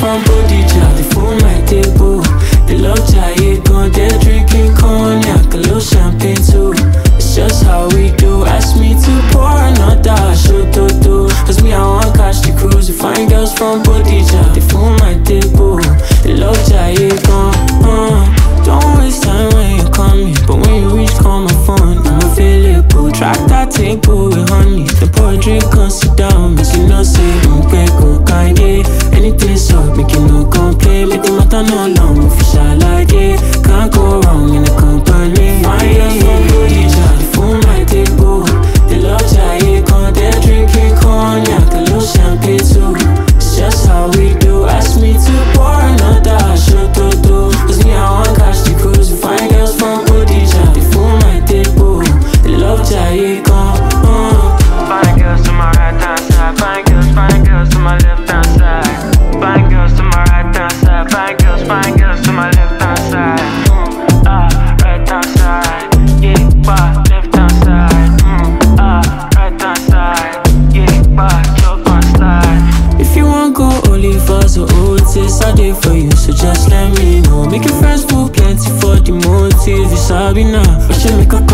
from Bodija, they full my table. They love Jaye gun, they're drinking cognac, a little champagne too. It's just how we do. Ask me to pour another shot to do. Cause me, I want catch the cruise. You find girls from Bodija, they full my table. They love Jaye gun, don't waste time when you call me, but when you reach, call my phone, I'm available. Track that table with honey, the pour a drink, come sit down. Make you know say, go Kanye. Anything so, make you no complain. Make the matter no long, official like it. Can't go wrong in the company. My girls from Bodija, they full my table. They love Jaye gun, they're drinking cognac, a little champagne too. It's just how we do. Ask me to pour another shot to do. Cause me, I want catch the cruise. You find girls from Bodija, they full my table. They love Jaye gun, Fine girls to my right hand side, fine girls to my left hand side. Fine girls to my right hand side, fine girls to my left hand side. Right hand side, yeah, but left hand side. Right hand side, yeah, but chop and slide. if you want go Olivas or Otis, I did for you, so just let me know. Make your friends feel plenty for the motive. You sabi now, but you make a